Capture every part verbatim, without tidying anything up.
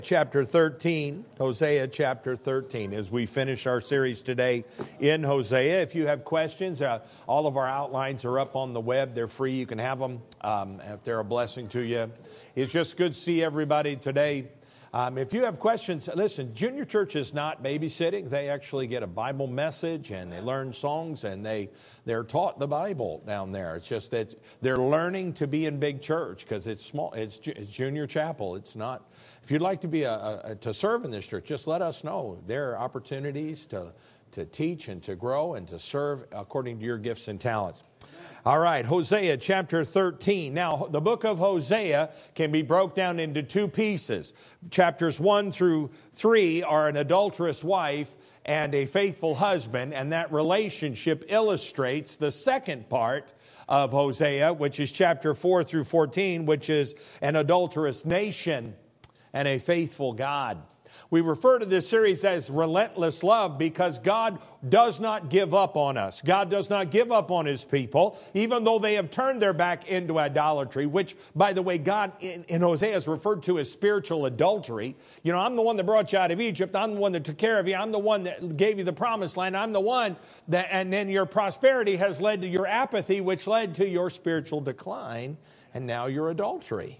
Chapter thirteen, Hosea chapter thirteen, as we finish our series today in Hosea. If you have questions, uh, all of our outlines are up on the web. They're free. You can have them um, if they're a blessing to you. It's just good to see everybody today. Um, if you have questions, listen, Junior Church is not babysitting. They actually get a Bible message and they learn songs and they, they're taught the Bible down there. It's just that they're learning to be in big church because it's small. It's, it's Junior Chapel. It's not. If you'd like to be a, a to serve in this church, just let us know. There are opportunities to, to teach and to grow and to serve according to your gifts and talents. All right, Hosea chapter thirteen. Now, the book of Hosea can be broke down into two pieces. Chapters one through three are an adulterous wife and a faithful husband, and that relationship illustrates the second part of Hosea, which is chapter four through fourteen, which is an adulterous nation and a faithful God. We refer to this series as relentless love because God does not give up on us. God does not give up on His people, even though they have turned their back into idolatry, which, by the way, God in, in Hosea is referred to as spiritual adultery. You know, I'm the one that brought you out of Egypt. I'm the one that took care of you. I'm the one that gave you the promised land. I'm the one that, and then your prosperity has led to your apathy, which led to your spiritual decline, and now your adultery.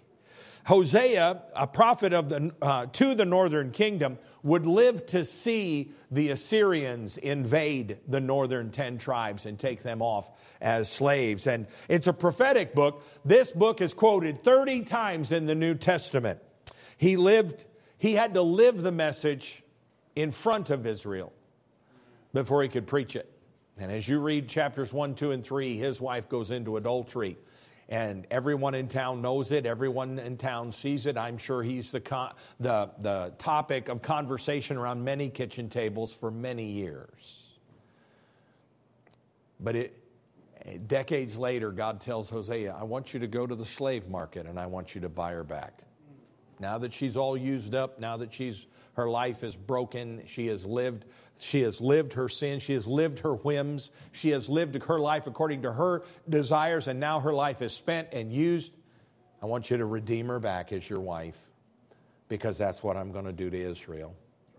Hosea, a prophet of the uh, to the northern kingdom, would live to see the Assyrians invade the northern ten tribes and take them off as slaves. And it's a prophetic book. This book is quoted thirty times in the New Testament. He lived, he had to live the message in front of Israel before he could preach it. And as you read chapters one, two, and three, his wife goes into adultery. And everyone in town knows it. Everyone in town sees it. I'm sure he's the, con- the, the topic of conversation around many kitchen tables for many years. But it, decades later, God tells Hosea, I want you to go to the slave market and I want you to buy her back. Now that she's all used up, now that she's her life is broken, she has lived She has lived her sin. She has lived her whims. She has lived her life according to her desires, and now her life is spent and used. I want you to redeem her back as your wife, because that's what I'm going to do to Israel.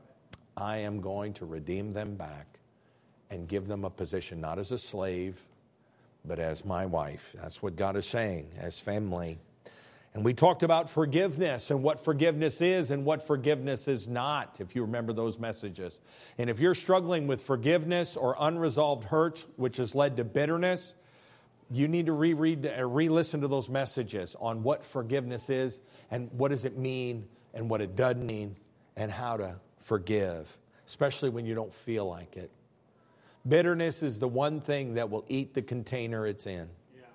I am going to redeem them back and give them a position, not as a slave, but as my wife. That's what God is saying, as family. And we talked about forgiveness and what forgiveness is and what forgiveness is not, if you remember those messages. And if you're struggling with forgiveness or unresolved hurts, which has led to bitterness, you need to reread, uh, re-listen to those messages on what forgiveness is and what does it mean and what it doesn't mean and how to forgive, especially when you don't feel like it. Bitterness is the one thing that will eat the container it's in.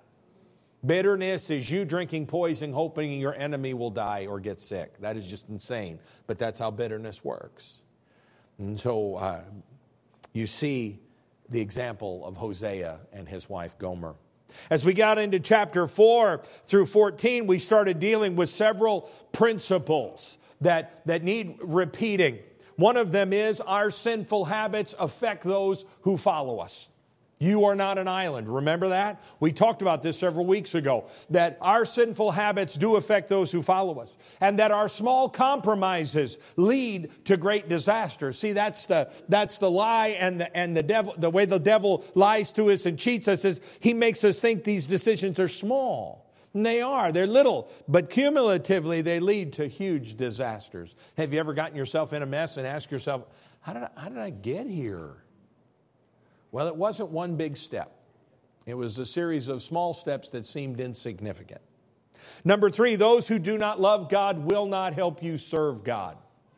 Bitterness is you drinking poison hoping your enemy will die or get sick. That is just insane. But that's how bitterness works. And so uh, you see the example of Hosea and his wife Gomer. As we got into chapter four through fourteen, we started dealing with several principles that, that need repeating. One of them is our sinful habits affect those who follow us. You are not an island. Remember that? We talked about this several weeks ago, that our sinful habits do affect those who follow us, and that our small compromises lead to great disaster. See, that's the that's the lie, and the and the devil, the way the devil lies to us and cheats us is he makes us think these decisions are small. And they are. They're little, but cumulatively they lead to huge disasters. Have you ever gotten yourself in a mess and asked yourself, how did I, how did I get here? Well, it wasn't one big step. It was a series of small steps that seemed insignificant. Number three, those who do not love God will not help you serve God.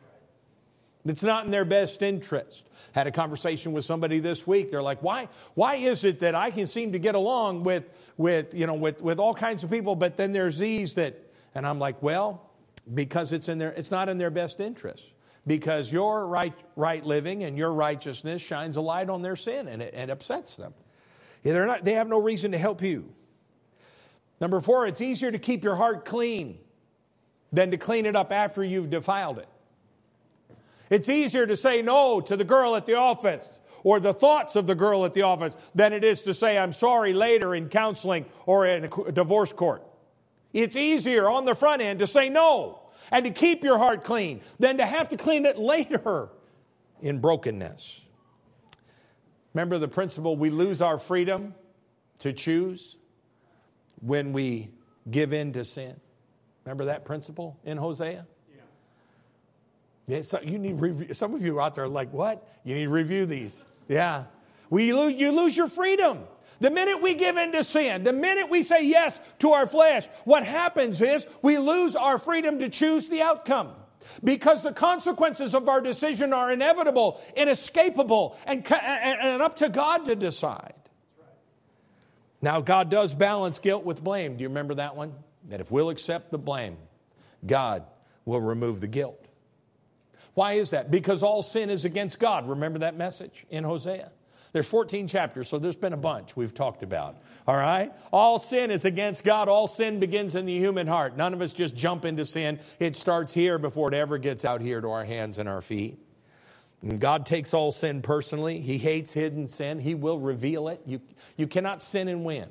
It's not in their best interest. Had a conversation with somebody this week. They're like, why, why is it that I can seem to get along with, with, you know, with, with all kinds of people, but then there's these that, and I'm like, well, because it's in their, it's not in their best interest. Because your right right living and your righteousness shines a light on their sin and it, it upsets them. They're not, they have no reason to help you. Number four, it's easier to keep your heart clean than to clean it up after you've defiled it. It's easier to say no to the girl at the office or the thoughts of the girl at the office than it is to say I'm sorry later in counseling or in a divorce court. It's easier on the front end to say no. and to keep your heart clean than to have to clean it later in brokenness. Remember the principle, we lose our freedom to choose when we give in to sin. Remember that principle in Hosea? Yeah. Yeah, so you need review. Some of you are out there like, what? You need to review these. Yeah. We lose, you lose your freedom. The minute we give in to sin, the minute we say yes to our flesh, what happens is we lose our freedom to choose the outcome. Because the consequences of our decision are inevitable, inescapable, and, and, and up to God to decide. Now, God does balance guilt with blame. Do you remember that one? That if we'll accept the blame, God will remove the guilt. Why is that? Because all sin is against God. Remember that message in Hosea? There's fourteen chapters, so there's been a bunch we've talked about. All right? All sin is against God. All sin begins in the human heart. None of us just jump into sin. It starts here before it ever gets out here to our hands and our feet. And God takes all sin personally. He hates hidden sin. He will reveal it. You, you cannot sin and win.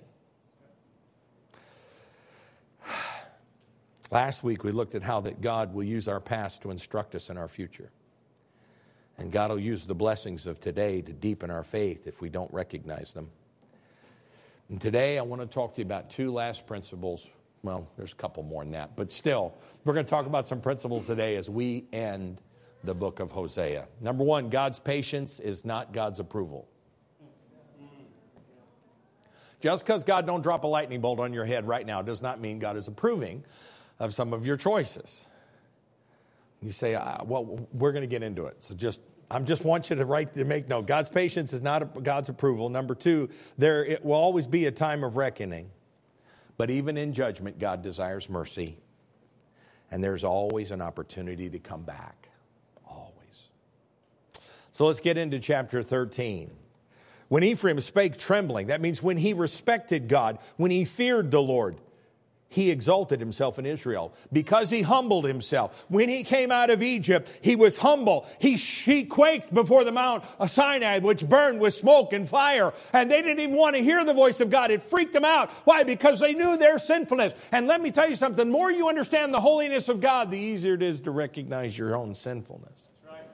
Last week we looked at how that God will use our past to instruct us in our future. And God will use the blessings of today to deepen our faith if we don't recognize them. And today I want to talk to you about two last principles. Well, there's a couple more than that. But still, we're going to talk about some principles today as we end the book of Hosea. Number one, God's patience is not God's approval. Just because God don't drop a lightning bolt on your head right now does not mean God is approving of some of your choices. You say, ah, well, we're going to get into it. So just, I just want you to write, to make note. God's patience is not God's approval. Number two, there it will always be a time of reckoning. But even in judgment, God desires mercy. And there's always an opportunity to come back. Always. So let's get into chapter thirteen. When Ephraim spake trembling, that means when he respected God, when he feared the Lord, he exalted himself in Israel because he humbled himself. When he came out of Egypt, he was humble. He, he quaked before the Mount of Sinai, which burned with smoke and fire. And they didn't even want to hear the voice of God. It freaked them out. Why? Because they knew their sinfulness. And let me tell you something. The more you understand the holiness of God, the easier it is to recognize your own sinfulness. That's right.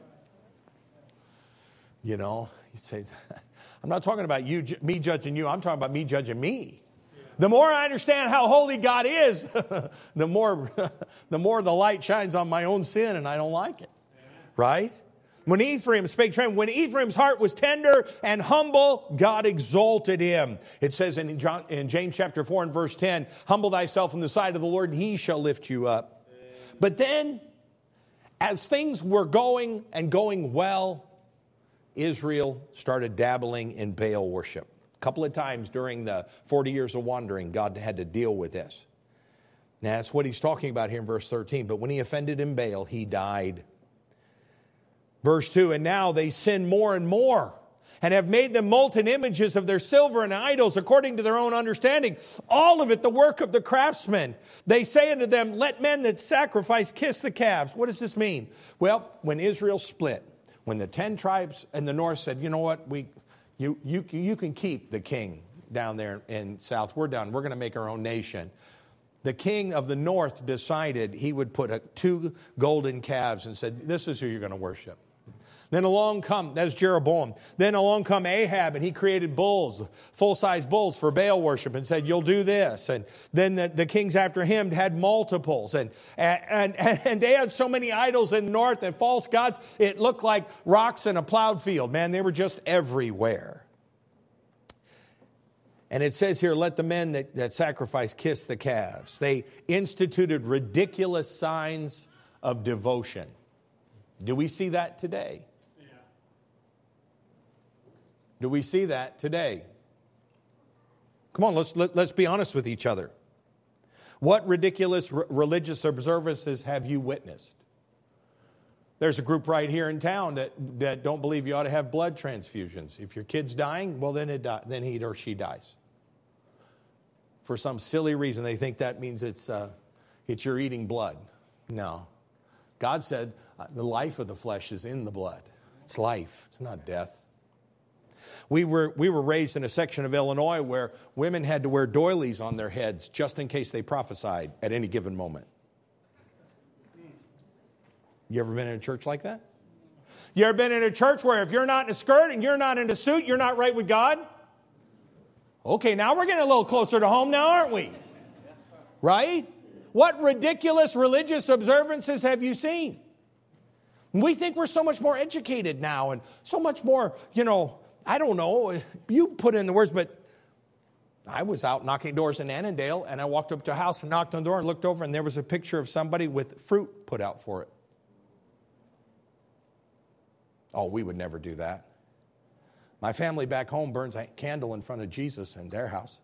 You know, you say, I'm not talking about you, me judging you. I'm talking about me judging me. The more I understand how holy God is, the more the more the light shines on my own sin, and I don't like it. Right? When Ephraim spake trembling, when Ephraim's heart was tender and humble, God exalted him. It says in, John, in James chapter four and verse ten, humble thyself in the sight of the Lord, and he shall lift you up. But then, as things were going and going well, Israel started dabbling in Baal worship. A couple of times during the forty years of wandering, God had to deal with this. Now, that's what he's talking about here in verse thirteen. But when he offended in Baal, he died. Verse two, and now they sin more and more, and have made them molten images of their silver and idols according to their own understanding. All of it the work of the craftsmen. They say unto them, let men that sacrifice kiss the calves. What does this mean? Well, when Israel split, when the ten tribes in the north said, you know what, we... You, you, you can keep the king down there in south. We're done. We're going to make our own nation. The king of the north decided he would put a, two golden calves and said, this is who you're going to worship. Then along come, that's Jeroboam. Then along come Ahab, and he created bulls, full-size bulls for Baal worship, and said, you'll do this. And then the, the kings after him had multiples. And, and, and, and they had so many idols in the north and false gods, it looked like rocks in a plowed field. Man, they were just everywhere. And it says here, let the men that, that sacrifice kiss the calves. They instituted ridiculous signs of devotion. Do we see that today? Do we see that today? Come on, let's let, let's be honest with each other. What ridiculous r- religious observances have you witnessed? There's a group right here in town that, that don't believe you ought to have blood transfusions. If your kid's dying, well, then it di- then he or she dies. For some silly reason, they think that means it's uh, it's you're eating blood. No. God said uh, the life of the flesh is in the blood. It's life. It's not death. We were we were raised in a section of Illinois where women had to wear doilies on their heads just in case they prophesied at any given moment. You ever been in a church like that? You ever been in a church where if you're not in a skirt and you're not in a suit, you're not right with God? Okay, now we're getting a little closer to home now, aren't we? Right? What ridiculous religious observances have you seen? We think we're so much more educated now and so much more, you know, I don't know, you put in the words, but I was out knocking doors in Annandale, and I walked up to a house and knocked on the door and looked over, and there was a picture of somebody with fruit put out for it. Oh, we would never do that. My family back home burns a candle in front of Jesus in their house.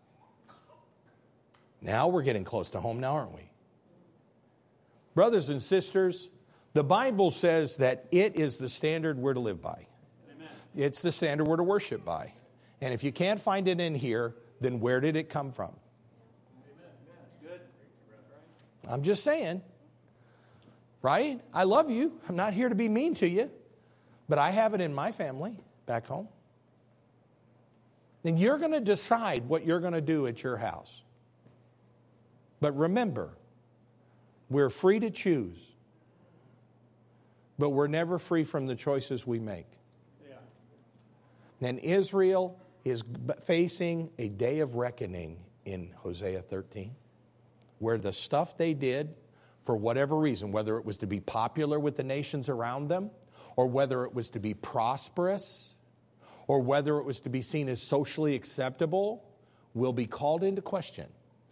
Now we're getting close to home now, aren't we? Brothers and sisters, the Bible says that it is the standard we're to live by. Amen. It's the standard we're to worship by. And if you can't find it in here, then where did it come from? Amen. That's good. I'm just saying. Right? I love you. I'm not here to be mean to you. But I have it in my family back home. And you're going to decide what you're going to do at your house. But remember, we're free to choose. But we're never free from the choices we make. Yeah. And Israel is facing a day of reckoning in Hosea thirteen, where the stuff they did, for whatever reason, whether it was to be popular with the nations around them, or whether it was to be prosperous, or whether it was to be seen as socially acceptable, will be called into question.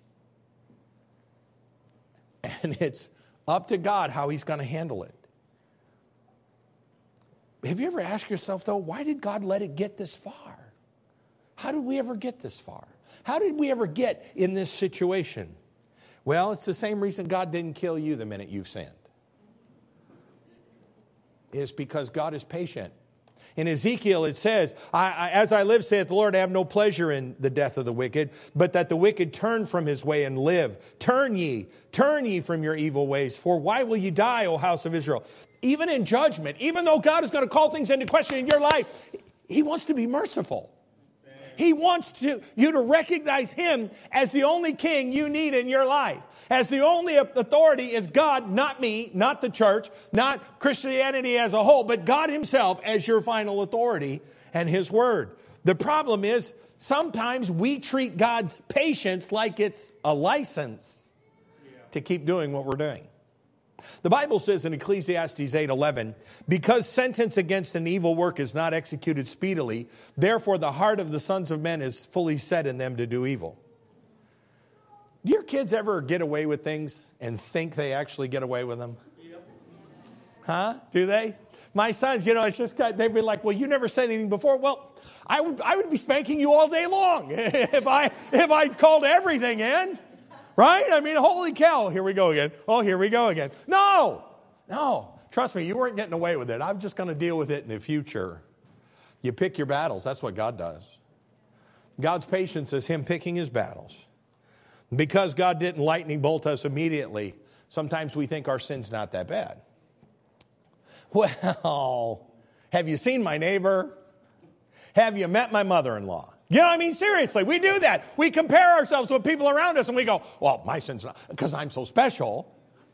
And it's up to God how He's going to handle it. Have you ever asked yourself, though, why did God let it get this far? How did we ever get this far? How did we ever get in this situation? Well, it's the same reason God didn't kill you the minute you've sinned. It's because God is patient. In Ezekiel it says, I, I, as I live, saith the Lord, I have no pleasure in the death of the wicked, but that the wicked turn from his way and live. Turn ye, turn ye from your evil ways, for why will you die, O house of Israel? Even in judgment, even though God is going to call things into question in your life, He wants to be merciful. He wants to, you to recognize Him as the only king you need in your life. As the only authority is God, not me, not the church, not Christianity as a whole, but God Himself as your final authority and His word. The problem is sometimes we treat God's patience like it's a license to keep doing what we're doing. The Bible says in Ecclesiastes eight eleven, because sentence against an evil work is not executed speedily, therefore the heart of the sons of men is fully set in them to do evil. Do your kids ever get away with things and think they actually get away with them? Huh? Do they? My sons, you know, it's just, they'd be like, well, you never said anything before. Well, I would, I would be spanking you all day long if I, if I called everything in. Right? I mean, holy cow, here we go again. Oh, here we go again. No, no. Trust me, you weren't getting away with it. I'm just going to deal with it in the future. You pick your battles. That's what God does. God's patience is Him picking His battles. Because God didn't lightning bolt us immediately, sometimes we think our sin's not that bad. Well, have you seen my neighbor? Have you met my mother-in-law? You know what I mean? Seriously, we do that. We compare ourselves with people around us and we go, well, my sin's not, because I'm so special.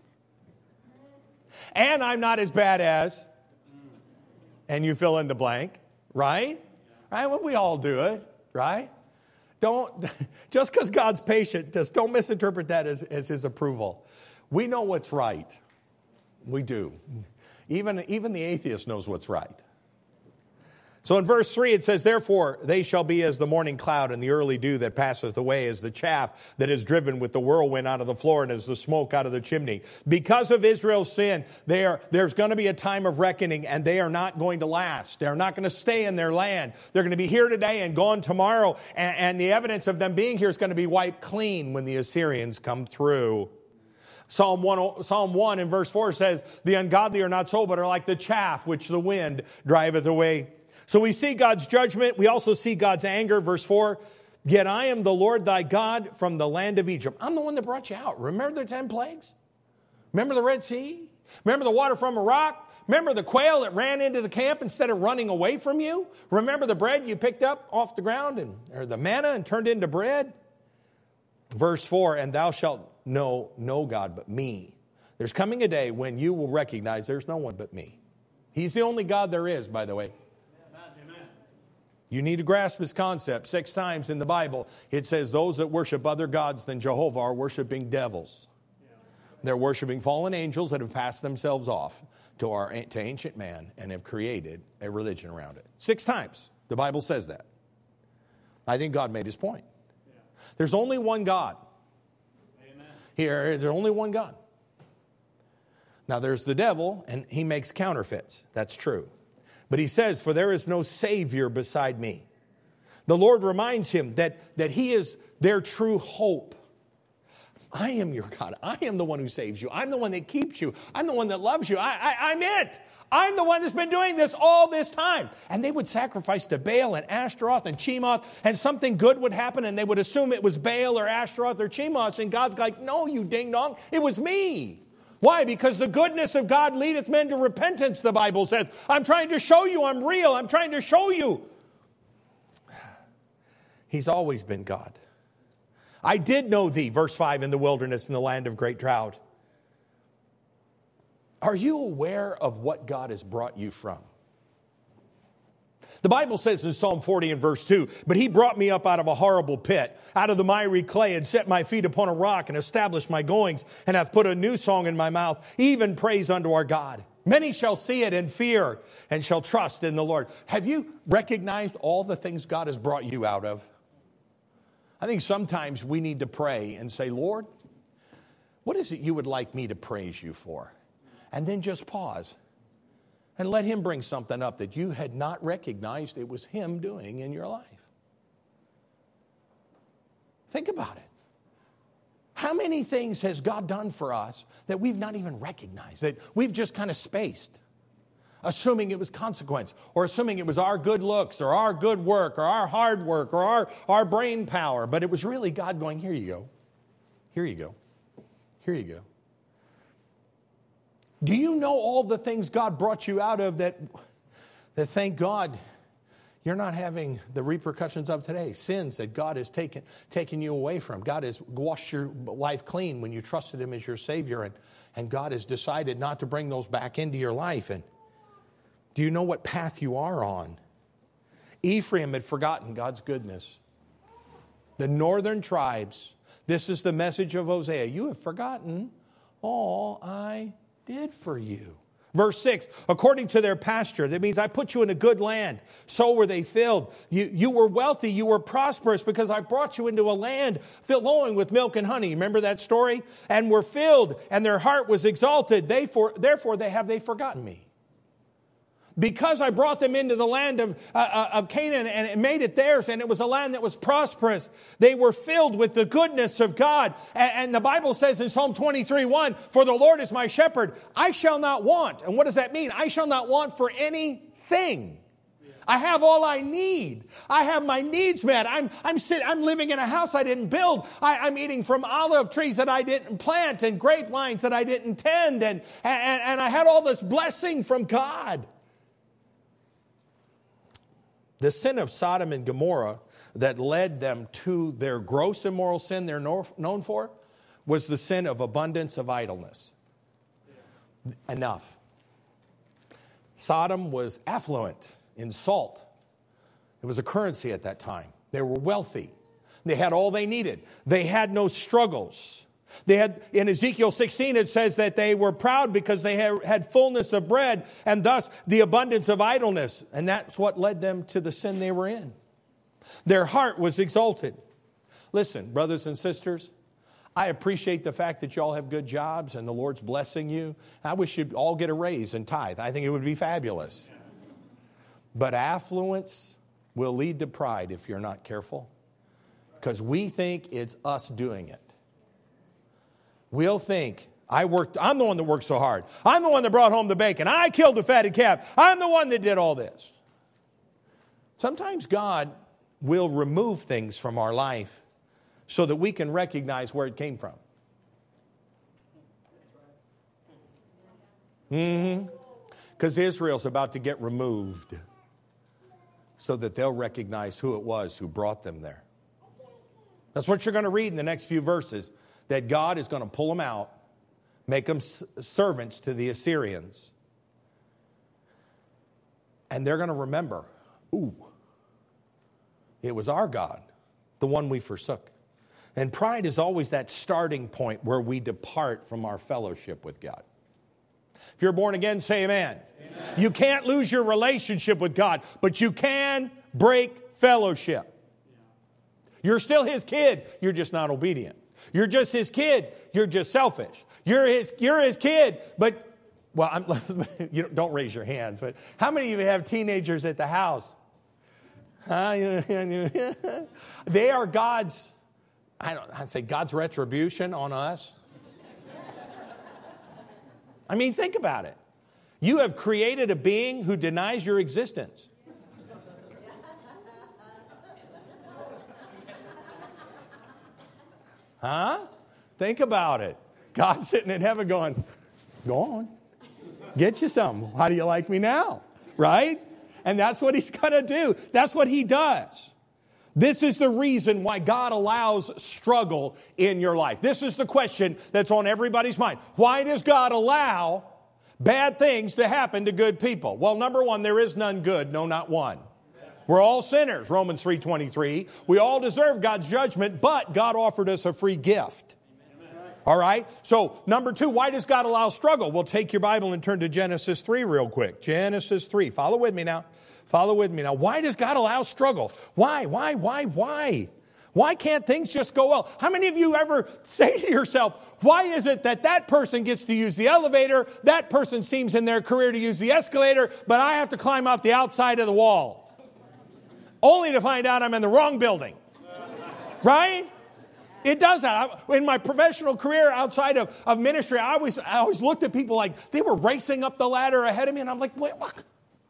And I'm not as bad as, and you fill in the blank, right? Right? Well, we all do it, right? Don't, just because God's patient, just don't misinterpret that as, as His approval. We know what's right. We do. Even, even the atheist knows what's right. So in verse three it says, therefore they shall be as the morning cloud and the early dew that passeth away, as the chaff that is driven with the whirlwind out of the floor, and as the smoke out of the chimney. Because of Israel's sin, they are, there's going to be a time of reckoning, and they are not going to last. They're not going to stay in their land. They're going to be here today and gone tomorrow, and, and the evidence of them being here is going to be wiped clean when the Assyrians come through. Psalm one, Psalm one in verse four says, the ungodly are not so, but are like the chaff which the wind driveth away. So we see God's judgment. We also see God's anger. Verse four, yet I am the Lord thy God from the land of Egypt. I'm the one that brought you out. Remember the ten plagues? Remember the Red Sea? Remember the water from a rock? Remember the quail that ran into the camp instead of running away from you? Remember the bread you picked up off the ground, and or the manna and turned into bread? Verse four, and thou shalt know no God but me. There's coming a day when you will recognize there's no one but me. He's the only God there is, by the way. You need to grasp this concept. Six times in the Bible, it says those that worship other gods than Jehovah are worshiping devils. They're worshiping fallen angels that have passed themselves off to our to ancient man and have created a religion around it. Six times, the Bible says that. I think God made his point. There's only one God. Amen. Here, there's only one God. Now, there's the devil, and he makes counterfeits. That's true. But he says, for there is no Savior beside me. The Lord reminds him that, that he is their true hope. I am your God. I am the one who saves you. I'm the one that keeps you. I'm the one that loves you. I, I, I'm it. I'm the one that's been doing this all this time. And they would sacrifice to Baal and Ashtaroth and Chemoth, and something good would happen, and they would assume it was Baal or Ashtaroth or Chemoth. And God's like, no, you ding-dong, it was me. Why? Because the goodness of God leadeth men to repentance, the Bible says. I'm trying to show you I'm real. I'm trying to show you. He's always been God. I did know thee, verse five, in the wilderness in the land of great drought. Are you aware of what God has brought you from? The Bible says in Psalm forty and verse two, but he brought me up out of a horrible pit, out of the miry clay, and set my feet upon a rock, and established my goings, and hath put a new song in my mouth, even praise unto our God. Many shall see it and fear, and shall trust in the Lord. Have you recognized all the things God has brought you out of? I think sometimes we need to pray and say, Lord, what is it you would like me to praise you for? And then just pause. And let him bring something up that you had not recognized it was him doing in your life. Think about it. How many things has God done for us that we've not even recognized, that we've just kind of spaced, assuming it was consequence, or assuming it was our good looks, or our good work, or our hard work, or our, our brain power, but it was really God going, here you go, here you go, here you go. Do you know all the things God brought you out of that, that thank God you're not having the repercussions of today? Sins that God has taken, taken you away from. God has washed your life clean when you trusted him as your Savior. And, and God has decided not to bring those back into your life. And do you know what path you are on? Ephraim had forgotten God's goodness. The northern tribes, this is the message of Hosea. You have forgotten all I did for you. Verse six, according to their pasture, that means I put you in a good land. So were they filled. You, you were wealthy. You were prosperous because I brought you into a land flowing with milk and honey. Remember that story? And were filled, and their heart was exalted. They for, therefore, they have they forgotten me. Because I brought them into the land of, uh, of Canaan and made it theirs, and it was a land that was prosperous. They were filled with the goodness of God. And, and the Bible says in Psalm twenty-three one, for the Lord is my shepherd, I shall not want. And what does that mean? I shall not want for anything. I have all I need. I have my needs met. I'm I'm sitting, I'm living in a house I didn't build. I, I'm eating from olive trees that I didn't plant and grapevines that I didn't tend. And, and, and I had all this blessing from God. The sin of Sodom and Gomorrah that led them to their gross immoral sin they're known for was the sin of abundance of idleness. Enough. Sodom was affluent in salt. It was a currency at that time. They were wealthy. They had all they needed. They had no struggles. They had, in Ezekiel sixteen, it says that they were proud because they had, had fullness of bread and thus the abundance of idleness. And that's what led them to the sin they were in. Their heart was exalted. Listen, brothers and sisters, I appreciate the fact that you all have good jobs and the Lord's blessing you. I wish you'd all get a raise and tithe. I think it would be fabulous. But affluence will lead to pride if you're not careful, because we think it's us doing it. We'll think, I worked, I'm the one that worked so hard. I'm the one that brought home the bacon. I killed the fatted calf. I'm the one that did all this. Sometimes God will remove things from our life so that we can recognize where it came from. Mm-hmm. Because Israel's about to get removed so that they'll recognize who it was who brought them there. That's what you're going to read in the next few verses. That God is going to pull them out. make them servants to the Assyrians. And they're going to remember, ooh, it was our God, the one we forsook. And pride is always that starting point where we depart from our fellowship with God. If you're born again, say amen. Amen. You can't lose your relationship with God, but you can break fellowship. You're still his kid, you're just not obedient. You're just his kid, you're just selfish. You're his, you're his kid, but, well, I'm, you don't, don't raise your hands, but how many of you have teenagers at the house? Huh? They are God's, I don't I'd say God's retribution on us. I mean, think about it. You have created a being who denies your existence. Huh? Think about it. God's sitting in heaven going, go on. Get you some. How do you like me now? Right? And that's what he's going to do. That's what he does. This is the reason why God allows struggle in your life. This is the question that's on everybody's mind. Why does God allow bad things to happen to good people? Well, number one, there is none good, no, not one. We're all sinners, Romans three twenty-three. We all deserve God's judgment, but God offered us a free gift. All right? So, number two, why does God allow struggle? Well, take your Bible and turn to Genesis three real quick. Genesis three. Follow with me now. Follow with me now. Why does God allow struggle? Why, why, why, why? Why can't things just go well? How many of you ever say to yourself, why is it that that person gets to use the elevator, that person seems in their career to use the escalator, but I have to climb out the outside of the wall? Only to find out I'm in the wrong building. Right? It does that. In my professional career outside of, of ministry, I always, I always looked at people like they were racing up the ladder ahead of me, and I'm like, wait, what?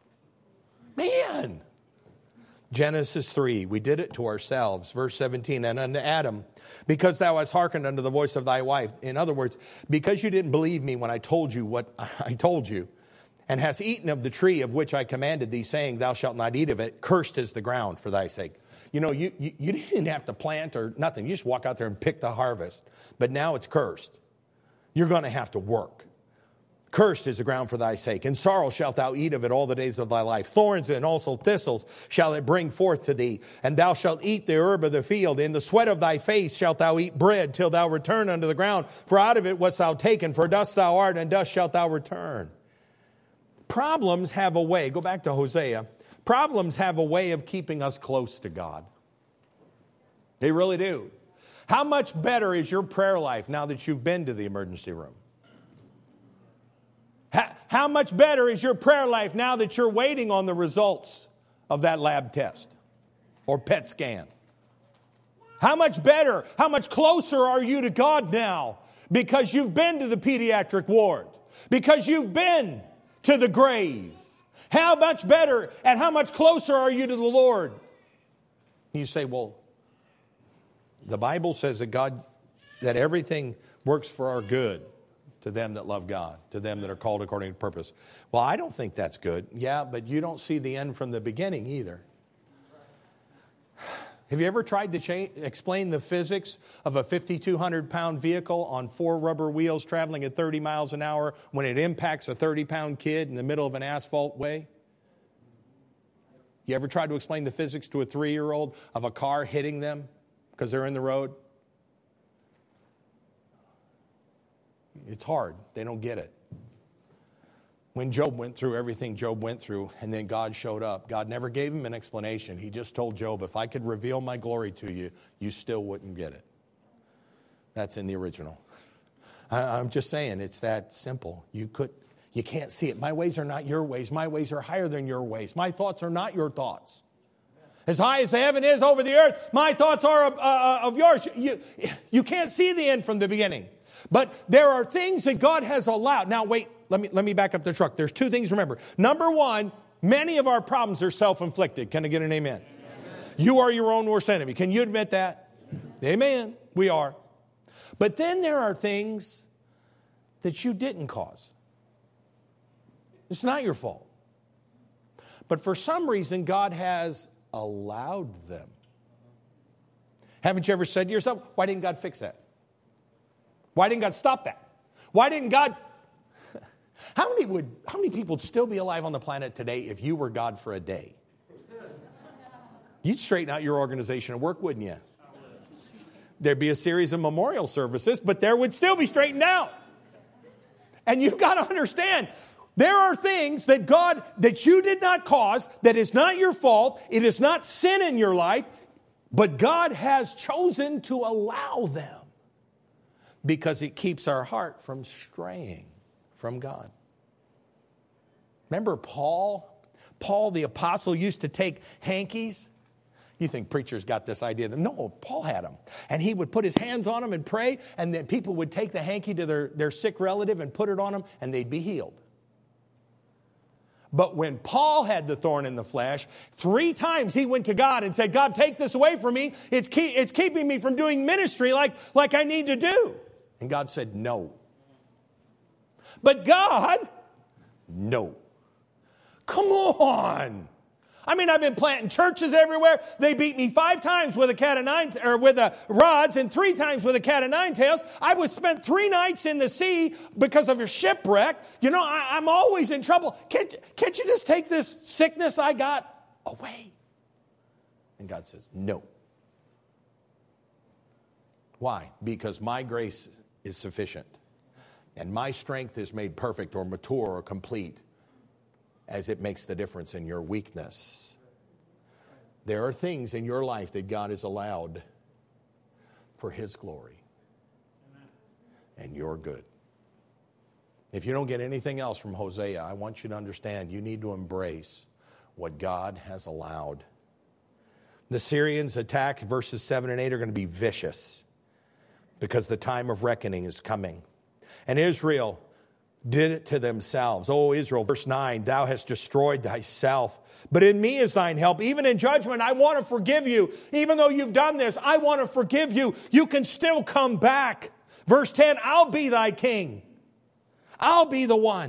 Man. Genesis three, we did it to ourselves. Verse seventeen, and unto Adam, because thou hast hearkened unto the voice of thy wife. In other words, because you didn't believe me when I told you what I told you, and hast eaten of the tree of which I commanded thee, saying, thou shalt not eat of it, cursed is the ground for thy sake. You know, you, you, you didn't have to plant or nothing. You just walk out there and pick the harvest. But now it's cursed. You're going to have to work. Cursed is the ground for thy sake. In sorrow shalt thou eat of it all the days of thy life. Thorns and also thistles shall it bring forth to thee. And thou shalt eat the herb of the field. In the sweat of thy face shalt thou eat bread till thou return unto the ground. For out of it wast thou taken. For dust thou art, and dust shalt thou return. Problems have a way. Go back to Hosea. Problems have a way of keeping us close to God. They really do. How much better is your prayer life now that you've been to the emergency room? How, how much better is your prayer life now that you're waiting on the results of that lab test or P E T scan? How much better, how much closer are you to God now because you've been to the pediatric ward, because you've been to the grave? How much better and how much closer are you to the Lord? You say, well, the Bible says that God, that everything works for our good to them that love God, to them that are called according to purpose. Well, I don't think that's good. Yeah, but you don't see the end from the beginning either. Have you ever tried to change, explain the physics of a fifty-two hundred pound vehicle on four rubber wheels traveling at thirty miles an hour when it impacts a thirty pound kid in the middle of an asphalt way? You ever tried to explain the physics to a three-year-old of a car hitting them because they're in the road? It's hard. They don't get it. When Job went through everything Job went through, and then God showed up, God never gave him an explanation. He just told Job, if I could reveal my glory to you, you still wouldn't get it. That's in the original. I, I'm just saying, it's that simple. You could, you can't see it. My ways are not your ways. My ways are higher than your ways. My thoughts are not your thoughts. As high as the heaven is over the earth, my thoughts are of, uh, of yours. You, you can't see the end from the beginning. But there are things that God has allowed. Now, wait, let me let me back up the truck. There's two things to remember. Number one, many of our problems are self-inflicted. Can I get an amen? Amen. You are your own worst enemy. Can you admit that? Amen. We are. But then there are things that you didn't cause. It's not your fault. But for some reason, God has allowed them. Haven't you ever said to yourself, why didn't God fix that? Why didn't God stop that? Why didn't God... How many would, how many people would still be alive on the planet today if you were God for a day? You'd straighten out your organization at work, wouldn't you? There'd be a series of memorial services, but there would still be straightened out. And you've got to understand, there are things that God, that you did not cause, that is not your fault, it is not sin in your life, but God has chosen to allow them because it keeps our heart from straying from God. Remember Paul? Paul the apostle used to take hankies. You think preachers got this idea? No, Paul had them. And he would put his hands on them and pray, and then people would take the hanky to their, their sick relative and put it on them, and they'd be healed. But when Paul had the thorn in the flesh, three times he went to God and said, God, take this away from me. It's, keep, it's keeping me from doing ministry like, like I need to do. And God said, no. But God, no. Come on. I mean, I've been planting churches everywhere. They beat me five times with a cat of nine, or with a rods, and three times with a cat of nine tails. I was spent three nights in the sea because of a shipwreck. You know, I, I'm always in trouble. Can't, can't you just take this sickness I got away? And God says, no. Why? Because my grace is sufficient. And my strength is made perfect or mature or complete as it makes the difference in your weakness. There are things in your life that God has allowed for His glory. And you're good. If you don't get anything else from Hosea, I want you to understand you need to embrace what God has allowed. The Syrians' attack, verses seven and eight, are going to be vicious because the time of reckoning is coming. And Israel did it to themselves. O Israel, verse nine, thou hast destroyed thyself. But in me is thine help. Even in judgment, I want to forgive you. Even though you've done this, I want to forgive you. You can still come back. Verse ten, I'll be thy king. I'll be the one.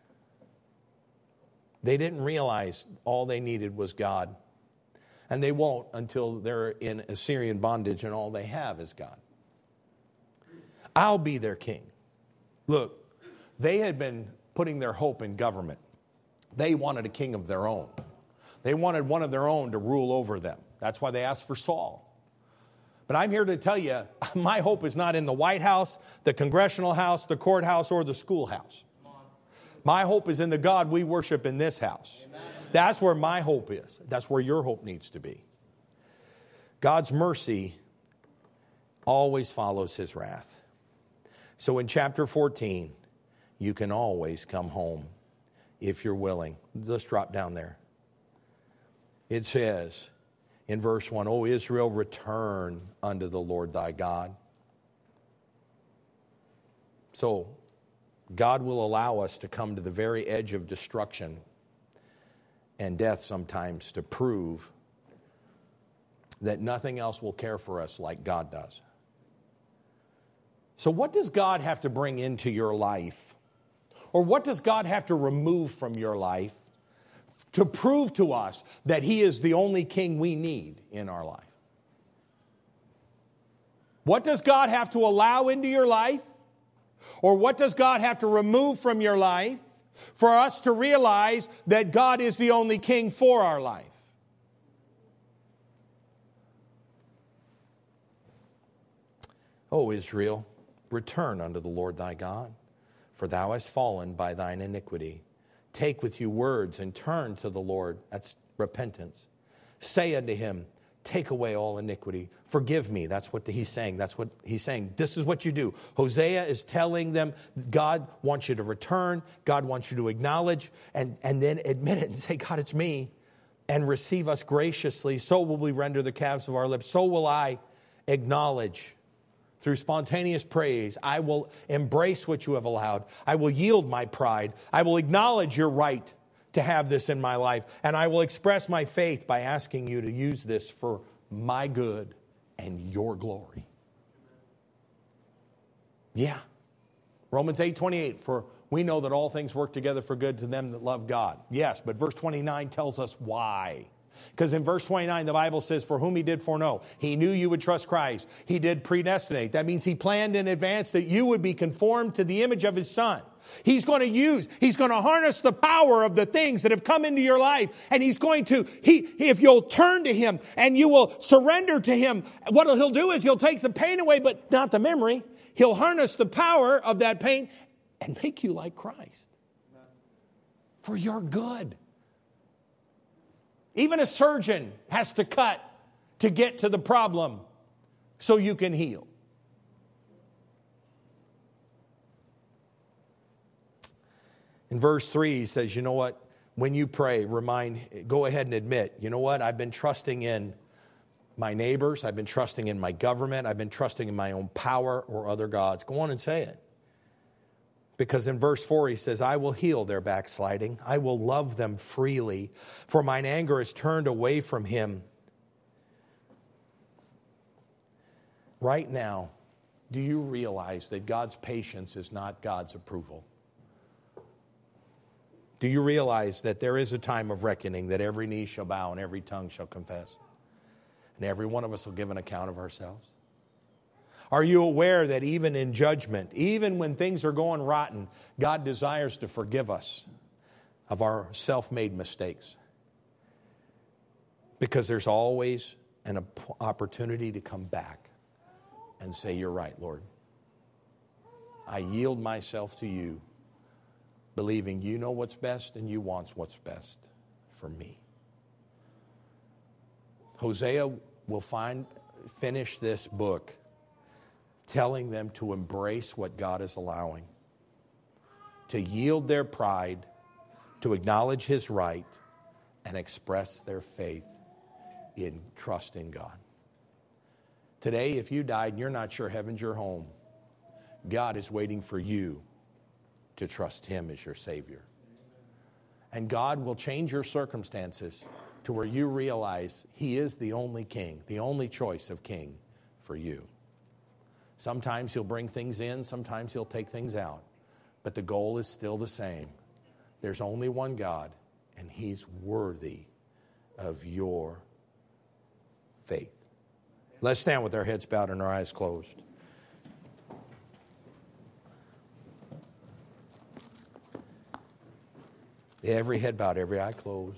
They didn't realize all they needed was God. And they won't until they're in Assyrian bondage and all they have is God. I'll be their king. Look, they had been putting their hope in government. They wanted a king of their own. They wanted one of their own to rule over them. That's why they asked for Saul. But I'm here to tell you, my hope is not in the White House, the Congressional House, the courthouse, or the schoolhouse. My hope is in the God we worship in this house. That's where my hope is. That's where your hope needs to be. God's mercy always follows His wrath. So in chapter fourteen, you can always come home if you're willing. Let's drop down there. It says in verse one, O Israel, return unto the Lord thy God. So God will allow us to come to the very edge of destruction and death sometimes to prove that nothing else will care for us like God does. So what does God have to bring into your life? Or what does God have to remove from your life to prove to us that He is the only king we need in our life? What does God have to allow into your life? Or what does God have to remove from your life for us to realize that God is the only king for our life? O Israel, return unto the Lord thy God, for thou hast fallen by thine iniquity. Take with you words and turn to the Lord. That's repentance. Say unto Him, take away all iniquity. Forgive me. That's what he's saying. That's what he's saying. This is what you do. Hosea is telling them God wants you to return. God wants you to acknowledge and, and then admit it and say, God, it's me. And receive us graciously. So will we render the calves of our lips. So will I acknowledge. Through spontaneous praise, I will embrace what you have allowed. I will yield my pride. I will acknowledge your right to have this in my life. And I will express my faith by asking you to use this for my good and your glory. Yeah. Romans eight twenty-eight, for we know that all things work together for good to them that love God. Yes, but verse twenty-nine tells us why. Because in verse twenty-nine, the Bible says, for whom he did foreknow, he knew you would trust Christ. He did predestinate. That means he planned in advance that you would be conformed to the image of his Son. He's going to use, he's going to harness the power of the things that have come into your life. And he's going to, he, if you'll turn to him and you will surrender to him, what he'll do is he'll take the pain away, but not the memory. He'll harness the power of that pain and make you like Christ. For your good. Even a surgeon has to cut to get to the problem so you can heal. In verse three, he says, you know what? When you pray, remind, go ahead and admit, you know what? I've been trusting in my neighbors. I've been trusting in my government. I've been trusting in my own power or other gods. Go on and say it. Because in verse four, he says, I will heal their backsliding. I will love them freely, for mine anger is turned away from him. Right now, do you realize that God's patience is not God's approval? Do you realize that there is a time of reckoning, that every knee shall bow and every tongue shall confess? And every one of us will give an account of ourselves. Are you aware that even in judgment, even when things are going rotten, God desires to forgive us of our self-made mistakes? Because there's always an opportunity to come back and say, you're right, Lord. I yield myself to you, believing you know what's best and you want what's best for me. Hosea will find, finish this book telling them to embrace what God is allowing, to yield their pride, to acknowledge his right, and express their faith in trust in God. Today, if you died and you're not sure heaven's your home, God is waiting for you to trust him as your Savior. And God will change your circumstances to where you realize he is the only king, the only choice of king for you. Sometimes he'll bring things in, sometimes he'll take things out. But the goal is still the same. There's only one God, and he's worthy of your faith. Let's stand with our heads bowed and our eyes closed. Every head bowed, every eye closed.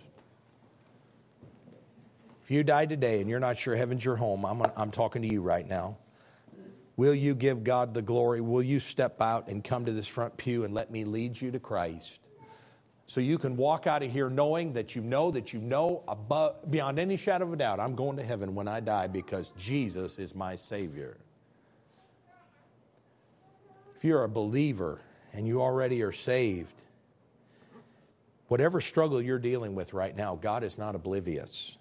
If you died today and you're not sure heaven's your home, I'm, I'm talking to you right now. Will you give God the glory? Will you step out and come to this front pew and let me lead you to Christ? So you can walk out of here knowing that you know that you know above, beyond any shadow of a doubt, I'm going to heaven when I die because Jesus is my Savior. If you're a believer and you already are saved, whatever struggle you're dealing with right now, God is not oblivious.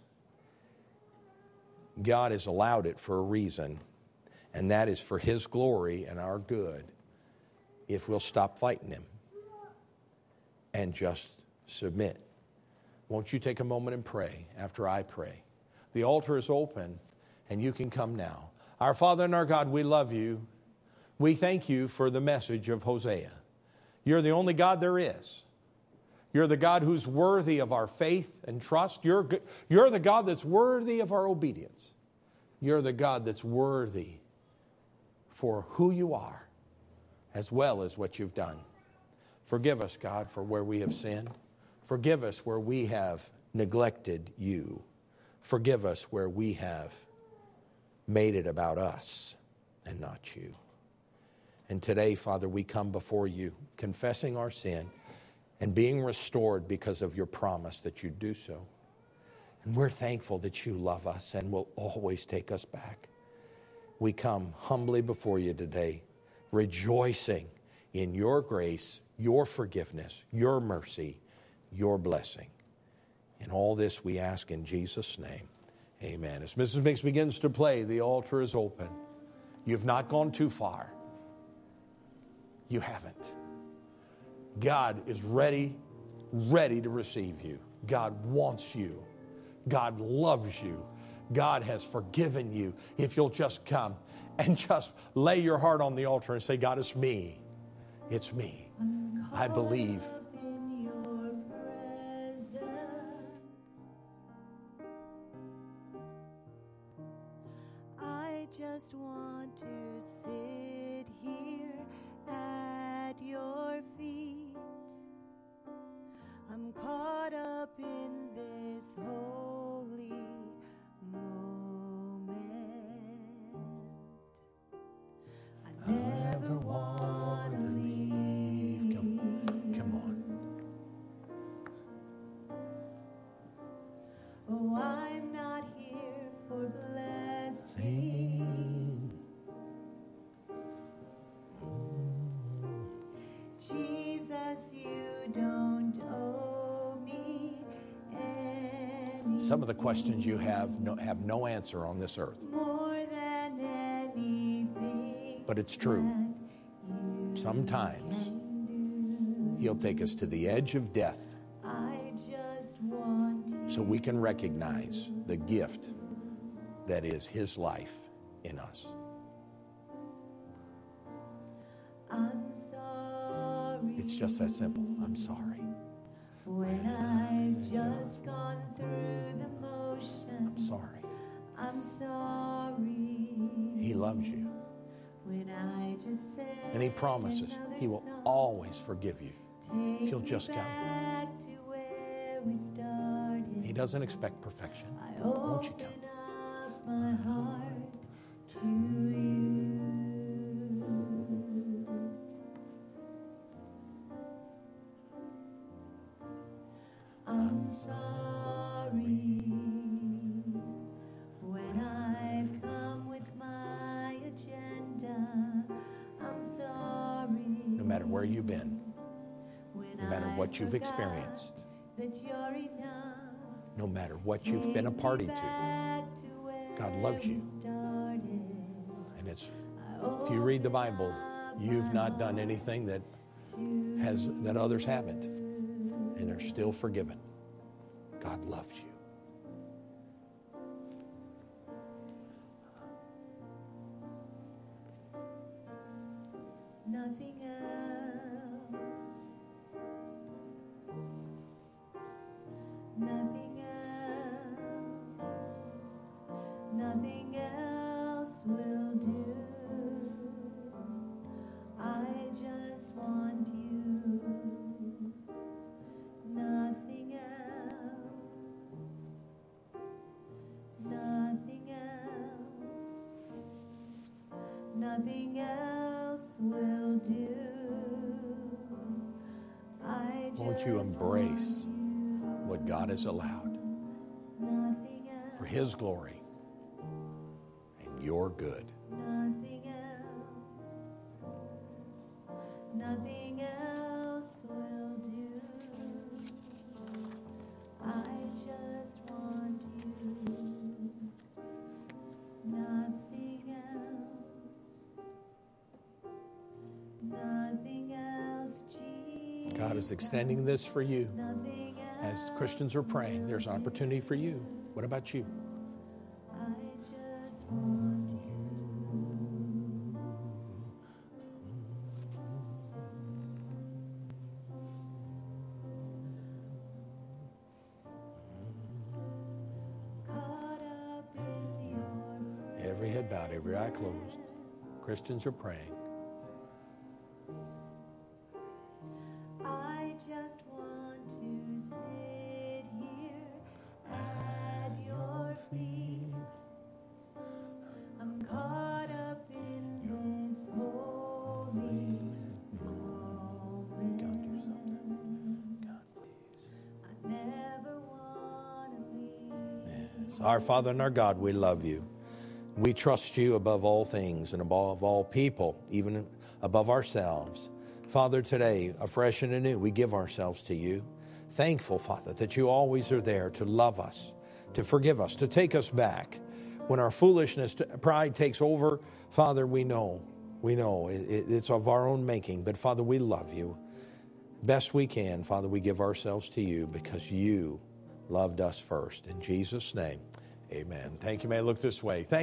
God has allowed it for a reason. And that is for his glory and our good if we'll stop fighting him and just submit. Won't you take a moment and pray after I pray? The altar is open and you can come now. Our Father and our God, we love you. We thank you for the message of Hosea. You're the only God there is. You're the God who's worthy of our faith and trust. You're, you're the God that's worthy of our obedience. You're the God that's worthy for who you are, as well as what you've done. Forgive us, God, for where we have sinned. Forgive us where we have neglected you. Forgive us where we have made it about us and not you. And today, Father, we come before you, confessing our sin and being restored because of your promise that you do so. And we're thankful that you love us and will always take us back. We come humbly before you today, rejoicing in your grace, your forgiveness, your mercy, your blessing. And all this we ask in Jesus' name. Amen. As Missus Mix begins to play, the altar is open. You've not gone too far. You haven't. God is ready, ready to receive you. God wants you. God loves you. God has forgiven you. If you'll just come and just lay your heart on the altar and say, God, it's me. It's me. I believe. just want to sit here at your feet. I'm caught up in this holy moment. I never want to leave. Come, come on. Oh, I'm not here for blessings. Jesus, you don't owe me any. Some of the questions you have no, have no answer on this earth. More than anything. But it's true. Sometimes He'll take us to the edge of death I just want to. so we can recognize the gift that is His life in us. I'm sorry. It's just that simple. I'm sorry. When I've just gone through the motions. I'm sorry. I'm sorry. He loves you. When I just said And He promises He will always forgive you if you'll just come. back to where we started. He doesn't expect perfection. I Won't you open come? up my heart to you. I'm sorry when I've come with my agenda. I'm sorry. No matter where you've been, When no matter I what you've forgot experienced, that you're enough. no matter what you've been a party to, Back to where God loves you. we started. and it's if you read the Bible, you've not done anything that has that others haven't, and they're still forgiven. God loves you. Nothing else. Nothing else. Nothing else will do. I just want you. Nothing else. Nothing else. Nothing else will do. I just Won't you embrace want what God has allowed you. Nothing else. for His glory and your good? Nothing else. Nothing else will do. I just want you. Nothing else. Nothing else, Jesus. God is extending this for you. Nothing else. As Christians are praying, there's an opportunity for you. What about you? I just want you. Caught up in your Every head bowed, every eye closed. Christians are praying. I just want to sit here at your feet. I'm caught up in this holy moment. God, do something. God, please. I never want to leave. Yes. Our Father and our God, we love you. We trust you above all things and above all people, even above ourselves. Father, today, afresh and anew, we give ourselves to you. Thankful, Father, that you always are there to love us, to forgive us, to take us back. When our foolishness, pride takes over, Father, we know, we know it, it, it's of our own making. But Father, we love you. Best we can, Father, we give ourselves to you because you loved us first. In Jesus' name, amen. Thank you. May I look this way. Thank